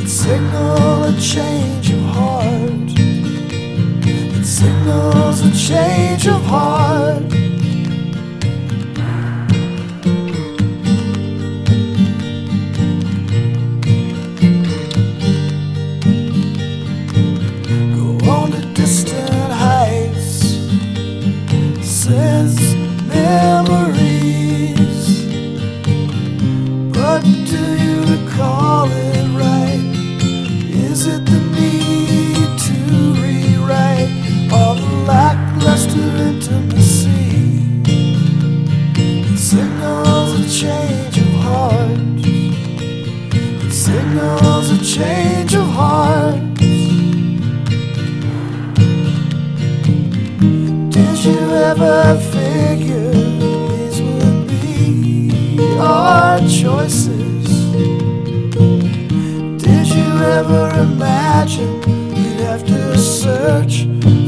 Signal a change of heart. It signals a change of heart. Go on to distant heights, sense memories. But do you recall it right? Is it the need to rewrite all the lackluster intimacy? It signals a change of heart. It signals a change of heart. Did you ever figure these would be our choices? Did you ever imagine we'd have to search